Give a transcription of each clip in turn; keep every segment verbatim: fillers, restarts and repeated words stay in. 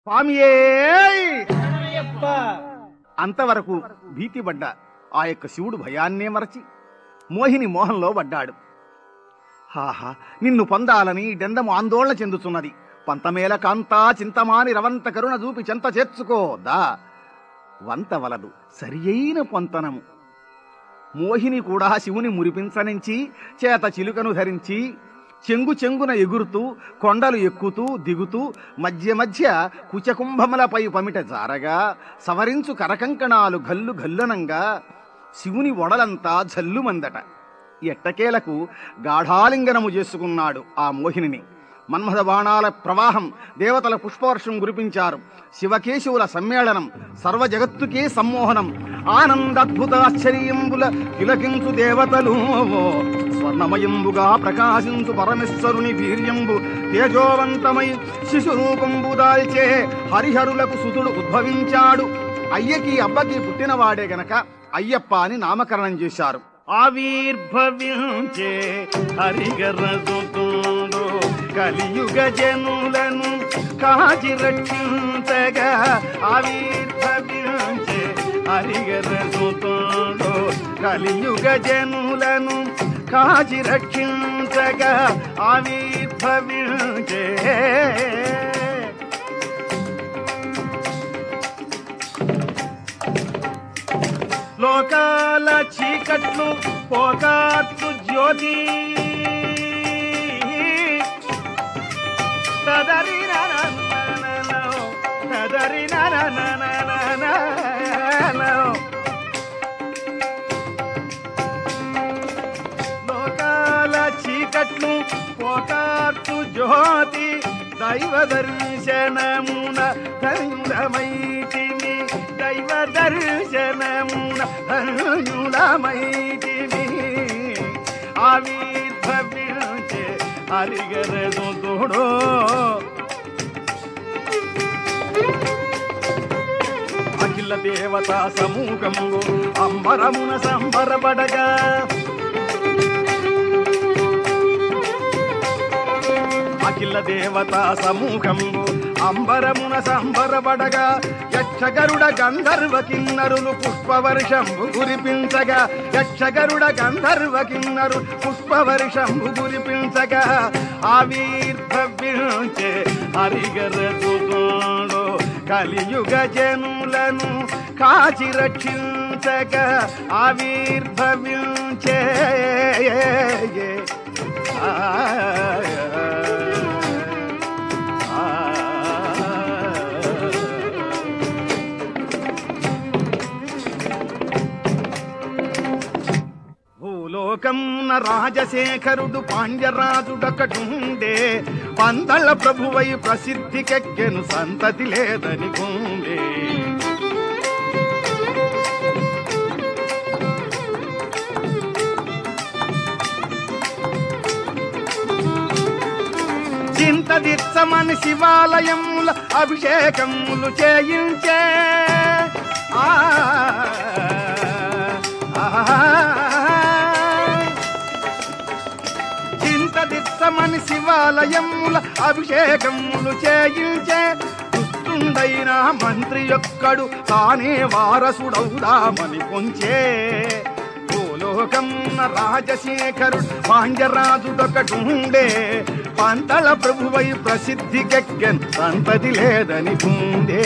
స్వామియే అంతవరకు భీతిపడ్డ ఆ యొక్క శివుడు భయాన్నే మరచి మోహిని మోహంలో పడ్డాడు. హాహా, నిన్ను పొందాలని డెందము ఆందోళన చెందుతున్నది. పంతమేల కాంతా చింతమాని రవంత కరుణ చూపి చెంత చేర్చుకోదా వంత వలదు సరి అయిన పొంతనము. మోహిని కూడా శివుని మురిపించనించి చేత చిలుకను ధరించి చెంగు చెంగున ఎగురుతూ కొండలు ఎక్కుతూ దిగుతూ మధ్య మధ్య కుచకుంభములపై పమిట జారగా సవరించు కరకంకణాలు గల్లు గల్లునంగా శివుని ఒడలంతా జల్లుమందట. ఎట్టకేలకు గాఢాలింగనము చేసుకున్నాడు ఆ మోహినిని. మన్మథ బాణాల ప్రవాహం, దేవతల పుష్పవర్షం కురిపించారు. శివకేశవుల సమ్మేళనం, సర్వ జగత్తుకే సమ్మోహనం. ఆనందద్భుతాశ్చర్యంబుల తిలకించు దేవతలు, స్వర్ణమయంబుగా ప్రకాశించు పరమేశ్వరుని వీర్యంబు తేజోవంతమై శిశురూపంబు దాల్చే హరిహరులకు సుతుడు ఉద్భవించాడు. అయ్యకి అబ్బకి పుట్టినవాడే గనక అయ్యప్ప అని నామకరణం చేశారు. ఆవిర్భవించే హరిగరసుతుడు కలియుగ జనులను కాచి రక్షించగా. ఆవిర్భవించే హరిగరసుతుడు కలియుగ జనులను కాచి రక్షించగా. ఆవిర్భవించే లోకాల చీకట్లు పోకార్చు జ్యోతి. తదరి తదరి లోకాల చీకట్లు పోకార్చు జ్యోతి. దైవ దర్శనమున ధన్యులమైతిమి, దైవ దర్శనమున ధన్యులమైతిమి. ఆవిర్భవించే హరిగరసుతుడు అఖిల దేవతా సమూహము అంబరమున సంబరపడగా. అఖిల దేవతా సమూహము అంబరమున సంబరపడగా. యక్షగరుడ గంధర్వ కిన్నరులు పుష్పవర్షంబు కురిపించగా. యక్షగరుడ గంధర్వ కిన్నరు పుష్పవర్షంబు కురిపించగా. ఆవిర్భవించే హరిగరసుతుడు కలియుగ జనులను కాచి రక్షించగా. ఆవిర్భవించే భూలోకమున రాజశేఖరుడు పాండ్యరాజుడొకటుండే. పందళ్ళ ప్రభువై ప్రసిద్ధికెక్కెను సంతతి లేదని గుండే. చింతదిచ్చమని శివాలయముల అభిషేకములు చేయించే. ఆ చింతదిచ్చమని శివాలయముల అభిషేకములు చేయించే. దుష్టుండైన మంత్రి యొక్కడు తానే వారసుడౌదామని పొంచే. భూలోకమున రాజశేఖరుడు పాండ్యరాజుడొకటుండే. పంతల ప్రభువై ప్రసిద్ధికెక్కెన్ సంతతి లేదని గుండే.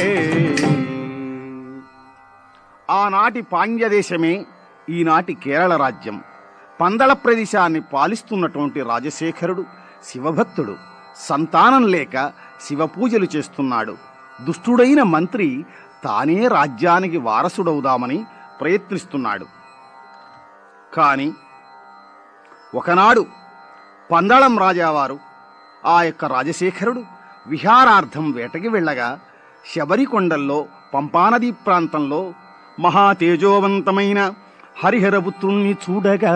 ఆనాటి పాండ్యదేశమే ఈనాటి కేరళ రాజ్యం. పందళ ప్రదేశాన్ని పాలిస్తున్నటువంటి రాజశేఖరుడు శివభక్తుడు. సంతానం లేక శివపూజలు చేస్తున్నాడు. దుష్టుడైన మంత్రి తానే రాజ్యానికి వారసుడవుదామని ప్రయత్నిస్తున్నాడు. కాని ఒకనాడు పందళం రాజావారు ఆ యొక్క రాజశేఖరుడు విహారార్థం వేటకి వెళ్ళగా శబరికొండల్లో పంపానదీ ప్రాంతంలో మహాతేజోవంతమైన హరిహరపుత్రుణ్ణి చూడగా.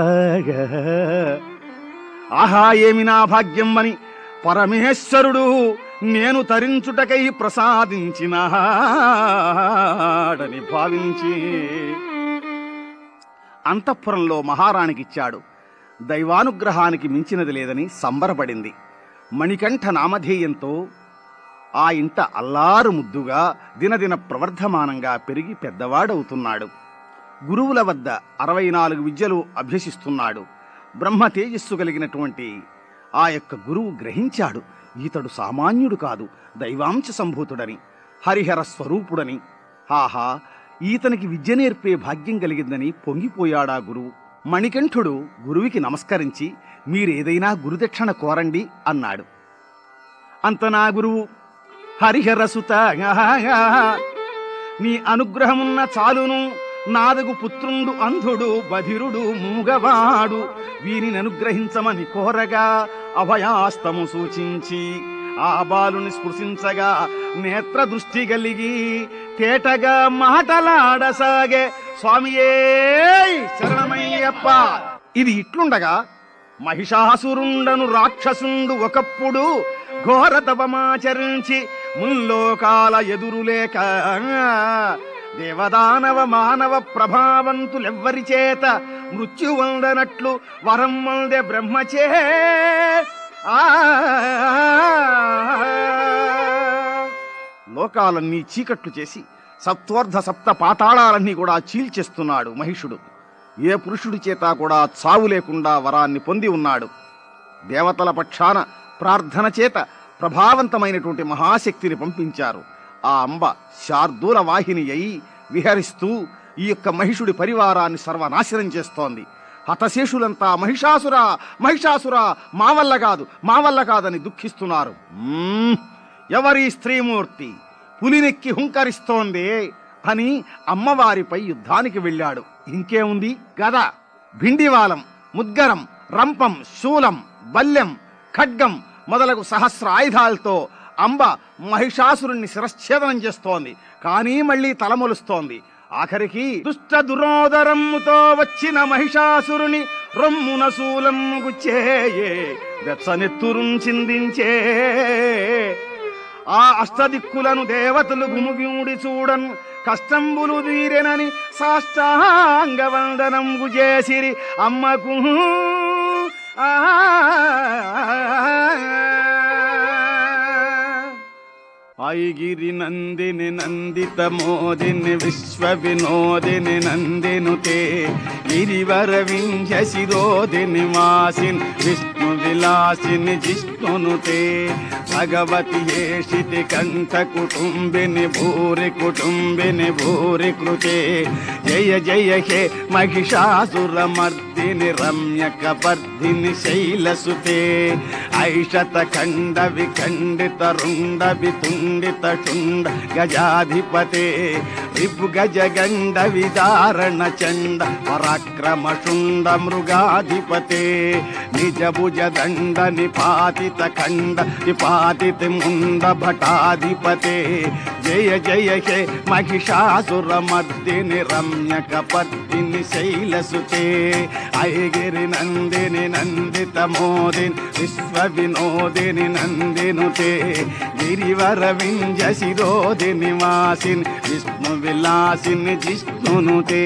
ఆహా, ఏమి నా భాగ్యం అని పరమేశ్వరుడు నేను తరించుటకై ప్రసాదించినాడని భావించి అంతఃపురంలో మహారాణికిచ్చాడు. దైవానుగ్రహానికి మించినది లేదని సంబరపడింది. మణికంఠ నామధేయంతో ఆ ఇంట అల్లారు ముద్దుగా దినదిన ప్రవర్ధమానంగా పెరిగి పెద్దవాడవుతున్నాడు. గురువుల వద్ద అరవై నాలుగు విద్యలు అభ్యసిస్తున్నాడు. బ్రహ్మ తేజస్సు కలిగినటువంటి ఆ యొక్క గురువు గ్రహించాడు, ఈతడు సామాన్యుడు కాదు, దైవాంశ సంభూతుడని, హరిహర స్వరూపుడని. ఆహా, ఈతనికి విద్య నేర్పే భాగ్యం కలిగిందని పొంగిపోయాడా గురువు. మణికంఠుడు గురువుకి నమస్కరించి, మీరేదైనా గురుదక్షిణ కోరండి అన్నాడు. అంతనా గురువు, హరిహరసుత, నీ అనుగ్రహమున్న చాలును, నాదగు పుత్రుండు అంధుడు బధిరుడు మూగవాడు, వీరిని అనుగ్రహించమని కోరగా అభయాస్తము సూచించి ఆ బాలుని స్పృశించగా నేత్ర దృష్టి కలిగి తేటగా మాటలాడసాగే. స్వామియే శరణమయ్యప్ప. ఇది ఇట్లుండగా మహిషాసురుండను రాక్షసుండు ఒకప్పుడు ఘోర తపమాచరించి ముల్లోకాల ఎదురులేక దేవదానవ మానవ ప్రభావంతులెవ్వరి చేత మృత్యువందనట్లు వరం వందే బ్రహ్మచే. లోకాలన్నీ చీకట్లు చేసి సప్తోర్ధ సప్త పాతాళాలన్నీ కూడా చీల్చేస్తున్నాడు మహిషుడు. ఏ పురుషుడి చేత కూడా చావు లేకుండా వరాన్ని పొంది ఉన్నాడు. దేవతల పక్షాన ప్రార్థన చేత ప్రభావంతమైనటువంటి మహాశక్తిని పంపించారు. ఆ అంబ శార్దూల వాహిని అయి విహరిస్తూ ఈ యొక్క మహిషుడి పరివారాన్ని సర్వనాశనం చేస్తోంది. హతశేషులంతా మహిషాసురా మహిషాసురా, మా వల్ల కాదు మా వల్ల కాదని దుఃఖిస్తున్నారు. ఎవరి స్త్రీమూర్తి పులినెక్కి హుంకరిస్తోంది అని అమ్మవారిపై యుద్ధానికి వెళ్ళాడు. ఇంకేముంది కదా, భిండివాలం, ముద్గరం, రంపం, శూలం, బల్యం, ఖడ్గం మొదలగు సహస్ర ఆయుధాలతో అంబ మహిషాసురుణ్ణి శిరశ్ఛేదనం చేస్తోంది. కానీ మళ్ళీ తలమొలుస్తోంది. ఆఖరికి దుష్ట దురోదరమ్ముతో వచ్చిన మహిషాసురుని రొమ్మున శూలమ్ము గుచ్చేయే, వెచ్చనెత్తురుం చిందించే. ఆ అష్టదిక్కులను దేవతలు గుముగిముడి చూడన్ కష్టంబులు తీరెనని సాష్టాంగ వందనంబు చేసిరి అమ్మకు. ఆ ఐగిరి నందిని నందిత మోదిని విశ్వ వినోదిని నందినుతే గిరివర వింధ్య శిరోదిని వాసిన్ విష్ణు విలాసిని జిష్ణునుతే భగవతి ఏషితి కంఠ కుటుంబిని భూరి కుటుంబిని భూరి కృతే జయ జయ హే మహిషాసుర మర్దిని రమ్య కపర్ధిని శైలసుతే ఐషత ఖండ విఖండిత రుండ వితుండిత టుండ గజాధిపతే రిపు గజ గండ విదారణ చండ పరాక్రమ శుండ మృగాధిపతే నిజ భుజ దండ నిపాతిత ఖండ నిపాతిత ముండ భటాధిపతే జయ జయ హే మహిషాసుర మర్దిని రమ్య కపర్దిని శైలసుతే ఐగిరి నందిని నందిత మోదిని విశ్వ వినోదిని నందినుతే గిరివర వింధ్య శిరోదిని వాసిని విష్ణు విలాసిని జిష్ణునుతే.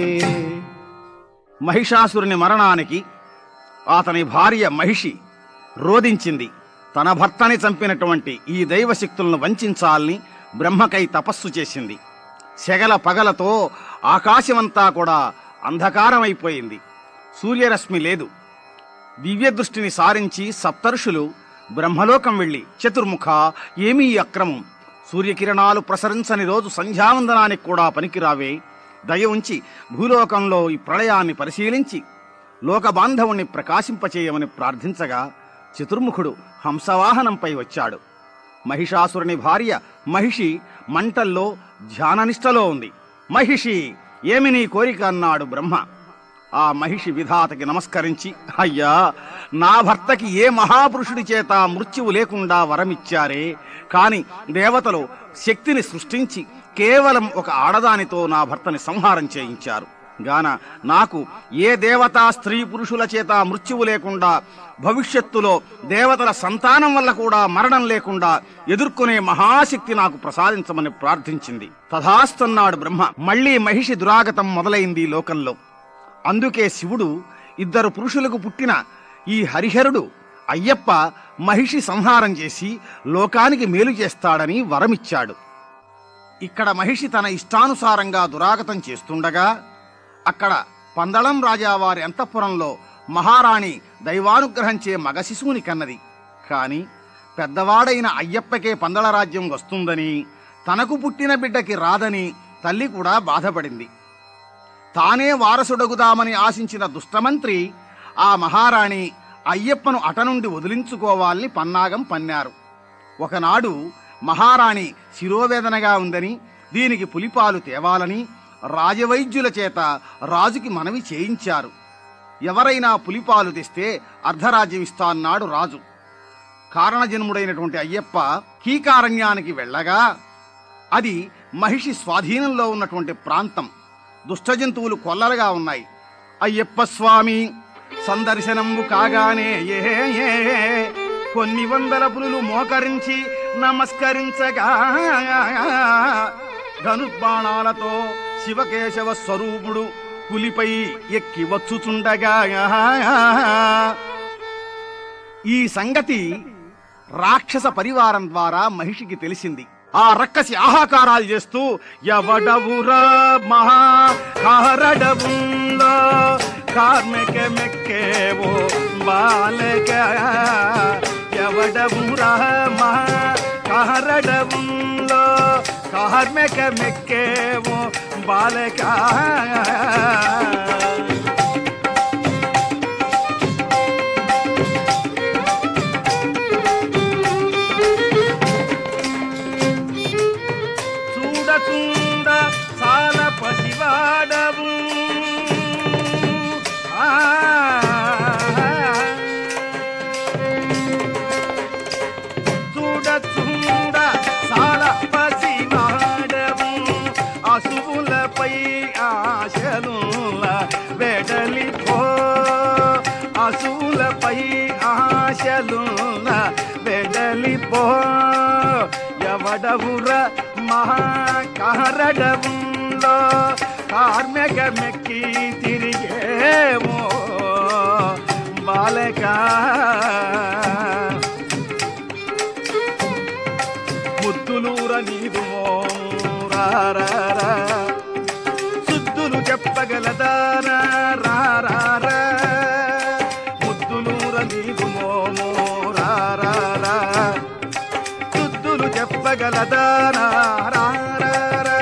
మహిషాసురుని మరణానికి అతని భార్య మహిషి రోధించింది. తన భర్తని చంపినటువంటి ఈ దైవశక్తులను వంచాలని బ్రహ్మకై తపస్సు చేసింది. సెగల పగలతో ఆకాశమంతా కూడా అంధకారమైపోయింది. సూర్యరశ్మి లేదు. దివ్య దృష్టిని సారించి సప్తర్షులు బ్రహ్మలోకం వెళ్ళి, చతుర్ముఖ, ఏమీ అక్రమం, సూర్యకిరణాలు ప్రసరించని రోజు సంధ్యావందనానికి కూడా పనికిరావే, దయ ఉంచి భూలోకంలో ఈ ప్రళయాన్ని పరిశీలించి లోక బాంధవుణ్ణి ప్రకాశింపచేయమని ప్రార్థించగా చతుర్ముఖుడు హంసవాహనంపై వచ్చాడు. మహిషాసురుని భార్య మహిషి మంటల్లో ధ్యాననిష్టలో ఉంది. మహిషి, ఏమి నీ కోరిక అన్నాడు బ్రహ్మ. ఆ మహిషి విధాతకి నమస్కరించి, అయ్యా, నా భర్తకి ఏ మహాపురుషుడి చేత మృత్యువు లేకుండా వరమిచ్చారే, కాని దేవతలు శక్తిని సృష్టించి కేవలం ఒక ఆడదానితో నా భర్తని సంహారం చేయించారు గాన నాకు ఏ దేవతా స్త్రీ పురుషుల చేత మృత్యువు లేకుండా భవిష్యత్తులో దేవతల సంతానం వల్ల కూడా మరణం లేకుండా ఎదుర్కొనే మహాశక్తి నాకు ప్రసాదించమని ప్రార్థించింది. తథాస్తన్నాడు బ్రహ్మ. మళ్లీ మహిషి దురాగతం మొదలైంది లోకంలో. అందుకే శివుడు ఇద్దరు పురుషులకు పుట్టిన ఈ హరిహరుడు అయ్యప్ప మహిషి సంహారం చేసి లోకానికి మేలు చేస్తాడని వరమిచ్చాడు. ఇక్కడ మహిషి తన ఇష్టానుసారంగా దురాగతం చేస్తుండగా అక్కడ పందళం రాజావారి అంతఃపురంలో మహారాణి దైవానుగ్రహంచే మగ శిశువుని కన్నది. కాని పెద్దవాడైన అయ్యప్పకే పందళ రాజ్యం వస్తుందని, తనకు పుట్టిన బిడ్డకి రాదని తల్లి కూడా బాధపడింది. తానే వారసుడగుదామని ఆశించిన దుష్టమంత్రి ఆ మహారాణి అయ్యప్పను అట నుండి వదిలించుకోవాలని పన్నాగం పన్నారు. ఒకనాడు మహారాణి శిరోవేదనగా ఉందని, దీనికి పులిపాలు తేవాలని రాజవైద్యుల చేత రాజుకి మనవి చేయించారు. ఎవరైనా పులిపాలు తెస్తే అర్ధరాజ్యమిస్తాన్నాడు రాజు. కారణజన్ముడైనటువంటి అయ్యప్ప కీకారణ్యానికి వెళ్ళగా అది మహిషి స్వాధీనంలో ఉన్నటువంటి ప్రాంతం. దుష్టజంతువులు కొల్లలుగా ఉన్నాయి. అయ్యప్ప స్వామి సందర్శనంబు కాగానే ఏ ఏ కొన్ని వందల పులులు మోకరించి నమస్కరించగా ధనుర్బాణాలతో శివకేశవ స్వరూపుడు పులిపై ఎక్కి వచ్చుచుండగా ఈ సంగతి రాక్షస పరివారం ద్వారా మహిషికి తెలిసింది. ఆ రక్కసి ఆహాకారాలు చేస్తూ ఎవడవురా మహాకారడవుంలో కార్మిక మెక్కేవో బాలక, ఎవడవురా మహాకారడవుంలో కార్మిక మెక్కేవో బాలక. చూడ సాల పసివాడవు చూడ చూడ సాల పసివాడవు అసువులపై ఆశలుల వెడలిపో, అసువులపై ఆశలుల వెడలిపో. ఎవడవుర మహాకారడవుంలో కార్మిక మెక్కి తిరిగేమో బాలక. ముద్దులూర నీదు రారా, శుద్ధులు చెప్పగలదారా రారా, ముద్దులూర నీదు మోమో రారా, శుద్ధులు చెప్పగలదారా రారా.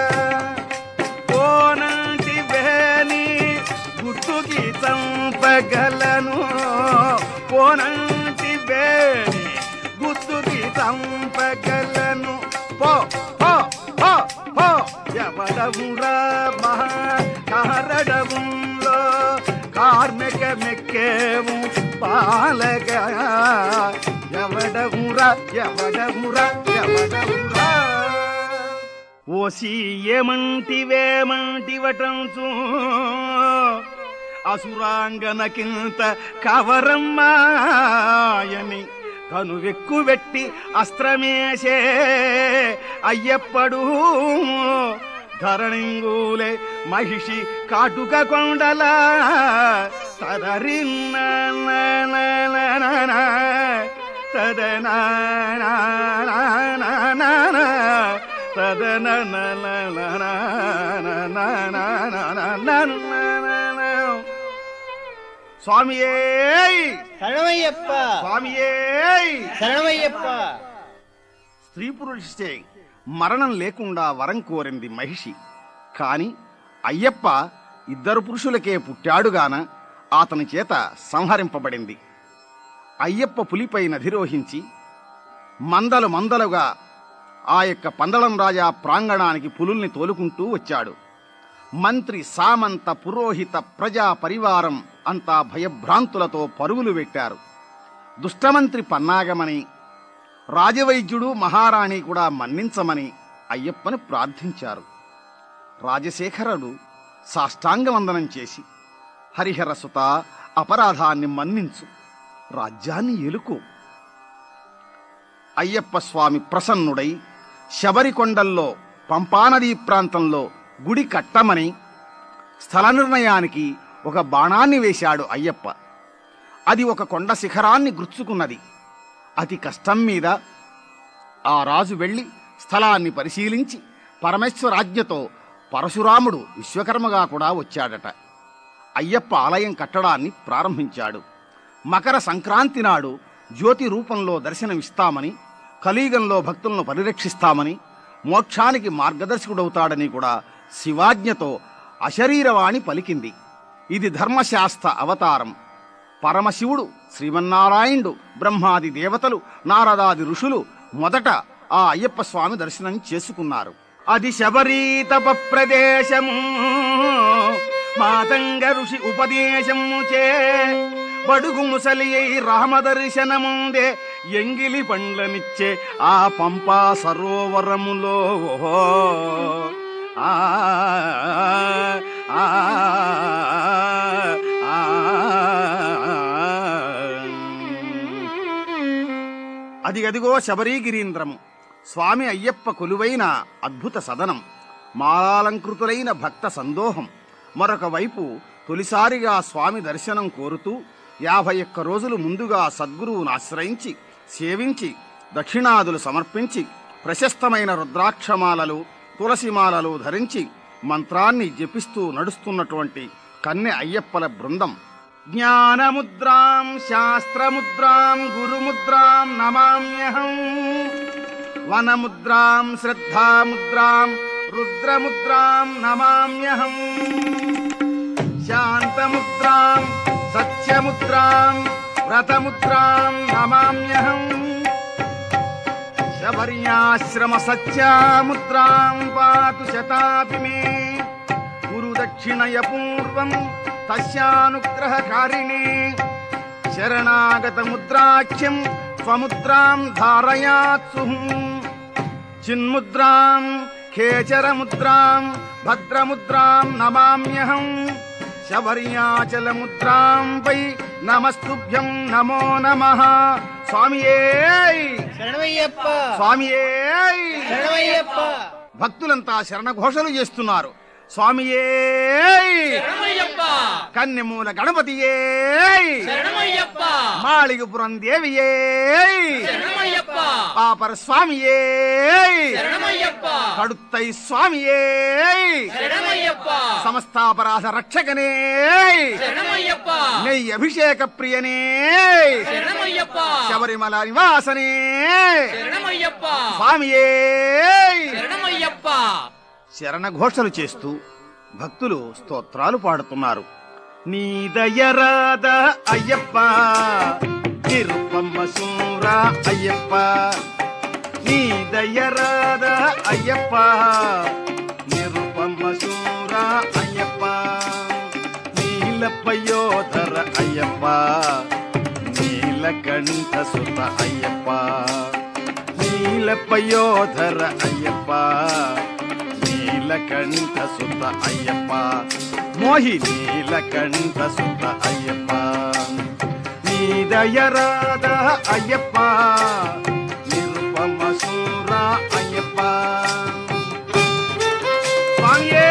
కోనంటి వేని గుట్టుకి చంపగలను, కోనంటి వేని గుట్టుకి చంపగలను. పో పో పో పో ఎవడవురా మహాకారడవుంలో కార్మిక మెక్కేవు పాలక. ఎవడవురా ఎవడవురా ఎవడవురా. ఓసి ఏమంటివేమంటివటంచు అసురాంగనకింత కవరమ్మాయని కనువెక్కు వెట్టి అస్త్రమేసే అయ్యప్పడు. ధరణింగులే మహిషి కాటుక కొండల తదరిన్న తదనా తదన స్వామియే శరణమయ్యప్ప, స్వామియే శరణమయ్యప్ప. స్త్రీ పురుషే మరణం లేకుండా వరం కోరింది మహిషి. కాని అయ్యప్ప ఇద్దరు పురుషులకే పుట్టాడుగాన అతని చేత సంహరింపబడింది. అయ్యప్ప పులిపై నధిరోహించి మందలు మందలుగా ఆ యొక్క పందళం రాజా ప్రాంగణానికి పులుల్ని తోలుకుంటూ వచ్చాడు. మంత్రి సామంత పురోహిత ప్రజా పరివారం అంతా భయభ్రాంతులతో పరుగులు పెట్టారు. దుష్టమంత్రి పన్నాగమని, రాజవైద్యుడు మహారాణి కూడా మన్నించమని అయ్యప్పను ప్రార్థించారు. రాజశేఖరుడు సాష్టాంగవందనం చేసి, హరిహరసుత అపరాధాన్ని మన్నించు, రాజ్యాన్ని ఎలుకో. అయ్యప్ప స్వామి ప్రసన్నుడై శబరికొండల్లో పంపానదీ ప్రాంతంలో గుడి కట్టమని స్థల నిర్ణయానికి ఒక బాణాన్ని వేశాడు అయ్యప్ప. అది ఒక కొండ శిఖరాన్ని గుర్చుకున్నది. అతి కష్టం మీద ఆ రాజు వెళ్ళి స్థలాన్ని పరిశీలించి పరమేశ్వరాజ్ఞతో పరశురాముడు విశ్వకర్మగా కూడా వచ్చాడట. అయ్యప్ప ఆలయం కట్టడాన్ని ప్రారంభించాడు. మకర సంక్రాంతి నాడు జ్యోతి రూపంలో దర్శనమిస్తామని, కలియుగంలో భక్తులను పరిరక్షిస్తామని, మోక్షానికి మార్గదర్శకుడవుతాడని కూడా శివాజ్ఞతో అశరీరవాణి పలికింది. ఇది ధర్మశాస్త్ర అవతారం. పరమశివుడు, శ్రీమన్నారాయణుడు, బ్రహ్మాది దేవతలు, నారదాది ఋషులు మొదట ఆ అయ్యప్ప స్వామి దర్శనం చేసుకున్నారు. అది శబరీతప ప్రదేశము, మాతంగ ఋషి ఉపదేశము చే బడుగు ముసలి రామదర్శనముందే ఎంగిలి పండ్లనిచ్చే ఆ పంపా సరోవరములో ఆ అది అదిగో శబరీగిరీంద్రము, స్వామి అయ్యప్ప కొలువైన అద్భుత సదనం, మాలాలంకృతులైన భక్త సందోహం. మరొక వైపు తొలిసారిగా స్వామి దర్శనం కోరుతూ యాభై ఒక్క రోజులు ముందుగా సద్గురువును ఆశ్రయించి సేవించి దక్షిణాదులు సమర్పించి ప్రశస్తమైన రుద్రాక్షమాలలు తులసిమాలలు ధరించి మంత్రాన్ని జపిస్తూ నడుస్తున్నటువంటి కన్నె అయ్యప్పల బృందం. జ్ఞానముద్రాం శాస్త్రముద్రాం గురుముద్రాం నమామ్యహం, వనముద్రాం శ్రద్ధాముద్రాం రుద్రముద్రాం నమామ్యహం, శాంతముద్రాం సత్యముద్రాం వ్రతముద్రాం నమామ్యహం, శబర్యాశ్రమ సత్యాముద్రాం పాతు శతాపి మే, గురుదక్షిణయ పూర్వం తస్యానుగ్రహకారిణే, శరణాగతముద్రాఖ్యం స్వముద్రాం ధారయాత్సు, చిన్ముద్రాం ఖేచరముద్రాం భద్రముద్రాం నమామ్యహం, శబర్యాచలముద్రాం పై నమస్తుభ్యం నమో నమః. స్వామియే శరణమయ్యప్ప, స్వామియే శరణమయ్యప్ప. భక్తులంతా శరణఘోషలు చేస్తున్నారు. స్వామియే కన్నెమూల గణపతియే, మాళిగపురం దేవియే, పాపర స్వామియే, కడుత్తై స్వామియే, సమస్తాపరాధ రక్షకనే, నెయ్యి అభిషేక ప్రియనే, శబరిమల నివాసనే స్వామియే. శరణఘోషలు చేస్తూ భక్తులు స్తోత్రాలు పాడుతున్నారు. నీ దయరాద అయ్యప్ప, నిరుపమ సూర అయ్యప్ప, నీ దయరాద అయ్యప్ప, నిరుపమ సూర అయ్యప్ప, నీలపయోధర అయ్యప్ప, నీలకంఠ సుత అయ్యప్ప, నీలపయోధర అయ్యప్ప, నీలకంఠ సుత అయ్యప్ప, మోహి నీలకంఠ సుత అయ్యప్ప, నీ దయరాద అయ్యప్ప, నిరుపమ సూర అయ్యప్ప. స్వామియే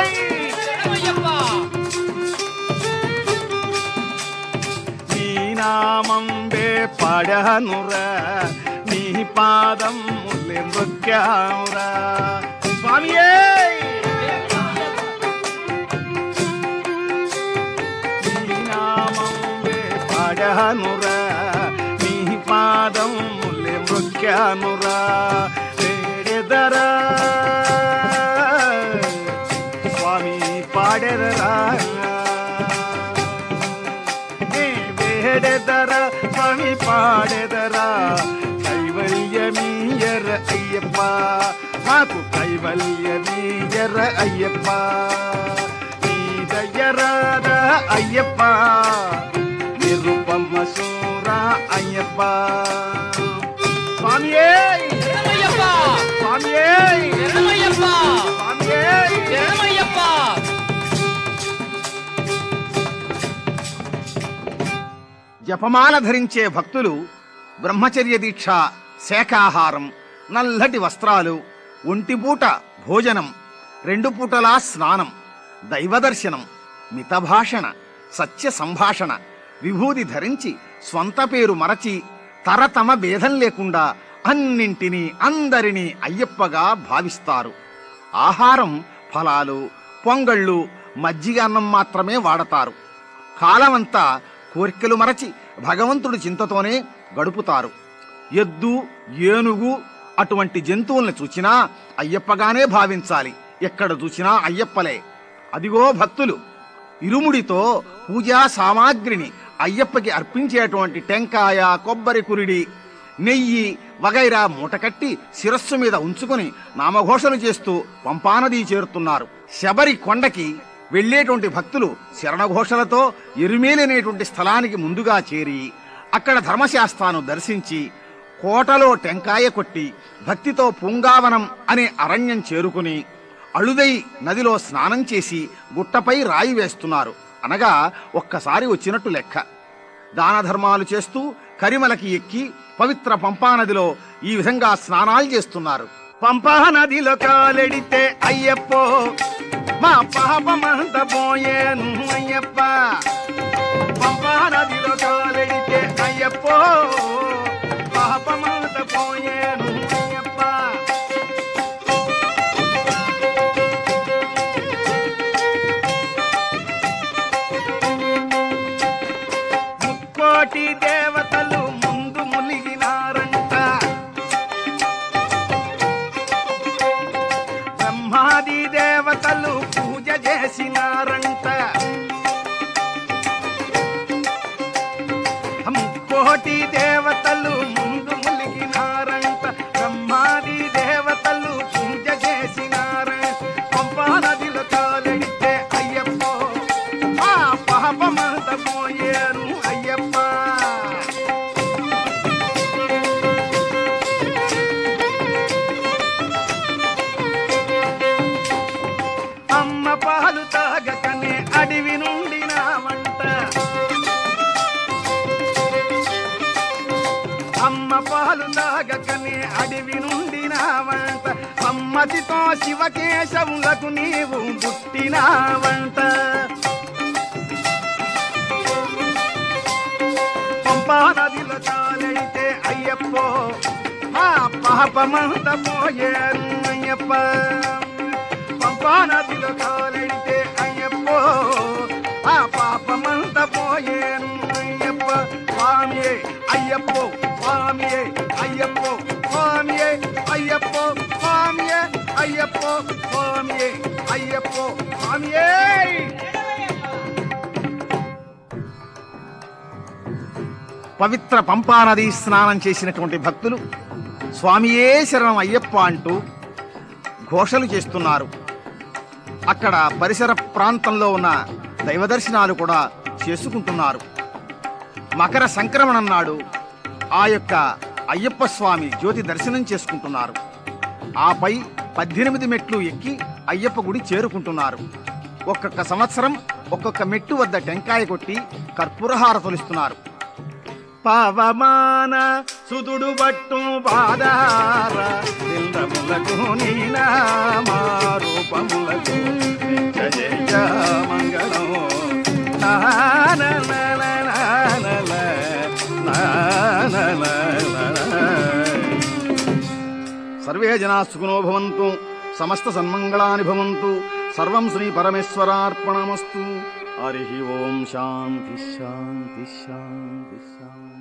నీ నామంబే పాడనురా, నీ పాదం ముల్లె మృగ్యానురా. స్వామియే నీ నామంబే పాడనురా, నీ పాదం ముల్లె మృగ్యానురా. వేడెదరా స్వామి పాడెదరా, వేడెదరా స్వామి పాడెదరా, కైవల్యమీయర అయ్యప్ప, మాకు కైవల్యమీయర అయ్యప్ప. నీ దయరాద అయ్యప్ప, నిరుపమ సూర అయ్యప్ప. స్వామియే స్వామియే స్వామియే. జపమాల ధరించే భక్తులు బ్రహ్మచర్య దీక్ష, శాకాహారం, నల్లటి వస్త్రాలు, ఒంటిపూట భోజనం, రెండు పూటలా స్నానం, దైవదర్శనం, మితభాషణ, సత్య సంభాషణ, విభూది ధరించి స్వంత పేరు మరచి తరతమ భేదం లేకుండా అన్నింటినీ అందరినీ అయ్యప్పగా భావిస్తారు. ఆహారం ఫలాలు, పొంగళ్ళు, మజ్జిగ అన్నం మాత్రమే వాడతారు. కాలమంతా కోర్కెలు మరచి భగవంతుడి చింతతోనే గడుపుతారు. ఎద్దు, ఏనుగు అటువంటి జంతువుల్ని చూచినా అయ్యప్పగానే భావించాలి. ఎక్కడ చూసినా అయ్యప్పలే. అదిగో భక్తులు ఇరుముడితో పూజా సామాగ్రిని అయ్యప్పకి అర్పించేటువంటి టెంకాయ, కొబ్బరి కురిడి, నెయ్యి వగైరా మూటకట్టి శిరస్సు మీద ఉంచుకుని నామఘోషలు చేస్తూ పంపానదీ చేరుతున్నారు. శబరి కొండకి వెళ్లేటువంటి భక్తులు శరణఘోషలతో ఎరుమేలనేటువంటి స్థలానికి ముందుగా చేరి అక్కడ ధర్మశాస్త్రాన్ని దర్శించి కోటలో టెంకాయ కొట్టి భక్తితో పూంగావనం అనే అరణ్యం చేరుకుని అళుదై నదిలో స్నానం చేసి గుట్టపై రాయి వేస్తున్నారు. అనగా ఒక్కసారి వచ్చినట్టు లెక్క. దాన ధర్మాలు చేస్తూ కరిమలకి ఎక్కి పవిత్ర పంపానదిలో ఈ విధంగా స్నానాలు చేస్తున్నారు. పంపానదిలో కాలెడితే అయ్యప్పో మా పాపమంత పోయేను అయ్యప్ప. పంపానదిలో కాలెడితే అయ్యప్పో పాపమంత పోయేను అయ్యప్ప. ముక్కోటి దేవతలు ముందు మునిగినారంట. బ్రహ్మాది దేవతలు పూజ చేసినారంట. ముక్కోటి దేవతలు ముందు మునిగినారంట. బ్రహ్మాది దేవతలు పూజ చేసినారంట. పంపానదిలో కాలెడితే అయ్యప్పో ఆ పాపమంత పోయేను అయ్యప్ప. అమ్మ పాలు తాగకనే అడవి నుండి నా వంట. అమ్మ పాలు తాగకనే అడవి నుండి నా వంట. సమ్మతితో శివకేశవులకు నీవు పుట్టినావంట. పంపానదిలో కాలైతే అయ్యప్పో ఆ పాపమంత పోయేను అయ్యప్ప. పంపానదిలో కాలైతే అయ్యప్పో ఆ పాపమంత పోయేను అయ్యప్ప. స్వామియే అయ్యప్పో స్వామియే అయ్యప్పో స్వామియే అయ్యప్పో స్వామియే అయ్యప్పో స్వామియే అయ్యప్పో స్వామియే. పవిత్ర పంపానది స్నానం చేసినటువంటి భక్తులు స్వామియే శరణం అయ్యప్ప అంటూ ఘోషలు చేస్తున్నారు. అక్కడ పరిసర ప్రాంతంలో ఉన్న దైవ దర్శనాలు కూడా చేసుకుంటున్నారు. మకర సంక్రమణం నాడు ఆ యొక్క అయ్యప్ప స్వామి జ్యోతి దర్శనం చేసుకుంటున్నారు. ఆపై పద్దెనిమిది మెట్లు ఎక్కి అయ్యప్ప గుడి చేరుకుంటున్నారు. ఒక్కొక్క సంవత్సరం ఒక్కొక్క మెట్టు వద్ద టెంకాయ కొట్టి కర్పూరహారతులిస్తున్నారు. పవమాన సుదుడు బట్టు బాధార నిందములకు నీనామారూపములకు జయ మంగళం. సర్వే జనా సుఖినో భవంతు, సమస్త సన్మంగళాని భవంతు. సర్వం శ్రీ పరమేశ్వరార్పణమస్తు. హరి ఓం. శాంతి శాంతి శాంతి శాంతి.